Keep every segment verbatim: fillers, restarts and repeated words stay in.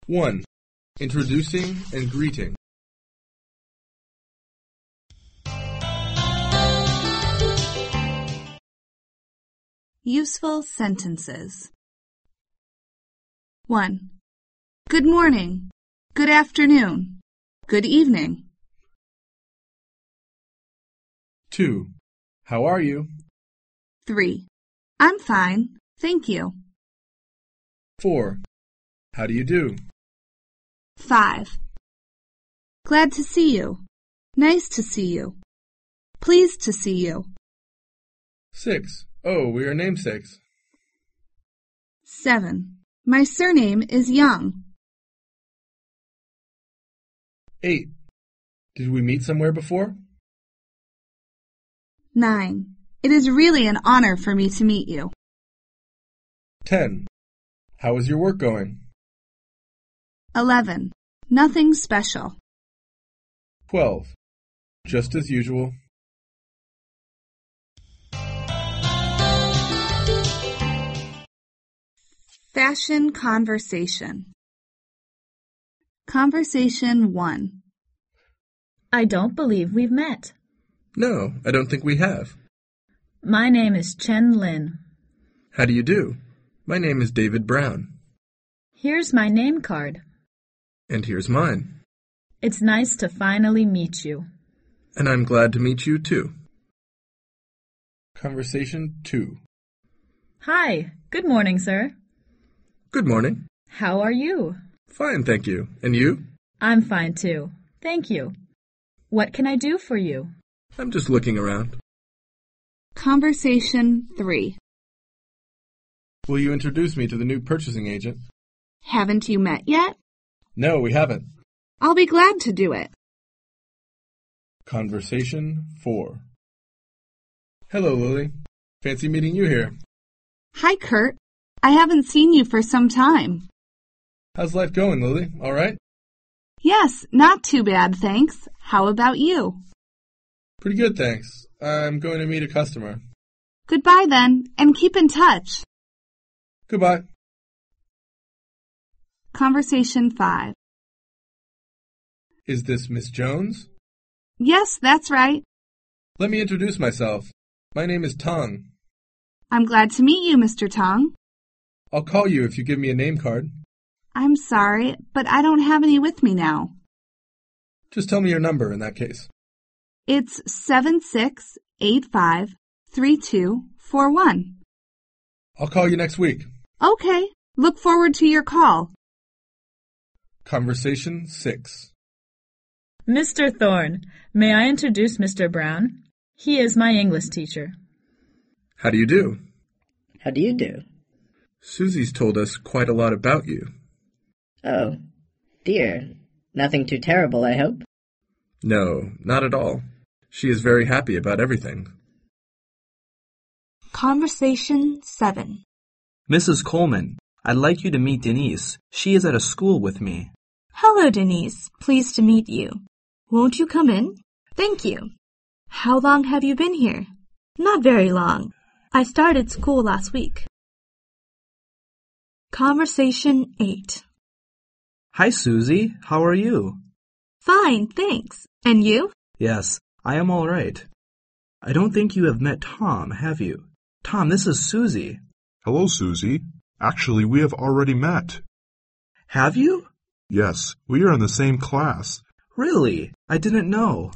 one. Introducing and greeting. Useful sentences. one. Good morning. Good afternoon. Good evening. two. How are you? three. I'm fine, thank you. four. How do you do? five. Glad to see you. Nice to see you. Pleased to see you. six. Oh, we are namesakes. seven. My surname is Young. eight. Did we meet somewhere before? nine. It is really an honor for me to meet you. ten. How is your work going? eleven. Nothing special. twelve. Just as usual. Fashion conversation. Conversation one. I don't believe we've met. No, I don't think we have. My name is Chen Lin. How do you do? My name is David Brown. Here's my name card. And here's mine. It's nice to finally meet you. And I'm glad to meet you too. Conversation two. Hi, good morning, sir. Good morning. How are you? Fine, thank you. And you? I'm fine too. Thank you. What can I do for you? I'm just looking around. Conversation three. Will you introduce me to the new purchasing agent? Haven't you met yet? No, we haven't. I'll be glad to do it. Conversation four. Hello, Lily. Fancy meeting you here. Hi, Kurt. I haven't seen you for some time. How's life going, Lily? All right? Yes, not too bad, thanks. How about you? Pretty good, thanks. I'm going to meet a customer. Goodbye then, and keep in touch. Goodbye. Conversation five. Is this Miss Jones? Yes, that's right. Let me introduce myself. My name is Tong. I'm glad to meet you, Mister Tong. I'll call you if you give me a name card. I'm sorry, but I don't have any with me now. Just tell me your number in that case. It's seven six eight five three two four one. I'll call you next week. Okay. Look forward to your call. Conversation six. Mister Thorne, may I introduce Mister Brown? He is my English teacher. How do you do? How do you do? Susie's told us quite a lot about you. Oh, dear. Nothing too terrible, I hope? No, not at all. She is very happy about everything. Conversation seven. Missus Coleman, I'd like you to meet Denise. She is at a school with me. Hello, Denise. Pleased to meet you. Won't you come in? Thank you. How long have you been here? Not very long. I started school last week. Conversation eight. Hi, Susie. How are you? Fine, thanks. And you? Yes, I am all right. I don't think you have met Tom, have you? Tom, this is Susie. Hello, Susie. Actually, we have already met. Have you? Yes, we are in the same class. Really? I didn't know.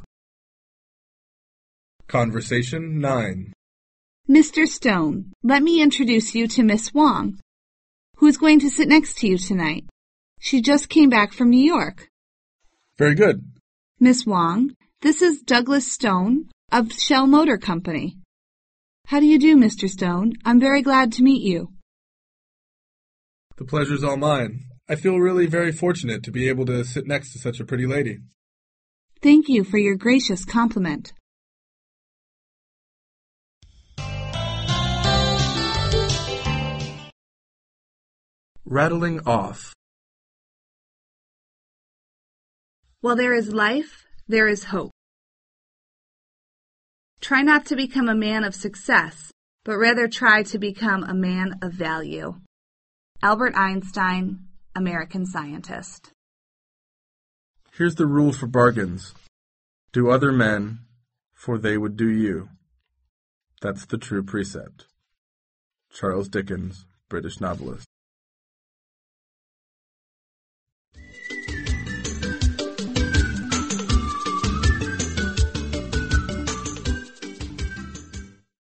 Conversation nine. Mister Stone, let me introduce you to Miss Wong, who's going to sit next to you tonight. She just came back from New York. Very good. Miss Wong, this is Douglas Stone of Shell Motor Company. How do you do, Mister Stone? I'm very glad to meet you. The pleasure's all mine. I feel really very fortunate to be able to sit next to such a pretty lady. Thank you for your gracious compliment. Rattling off. While there is life, there is hope. Try not to become a man of success, but rather try to become a man of value. Albert Einstein, American Scientist. Here's the rule for bargains. Do other men, for they would do you. That's the true precept. Charles Dickens, British novelist.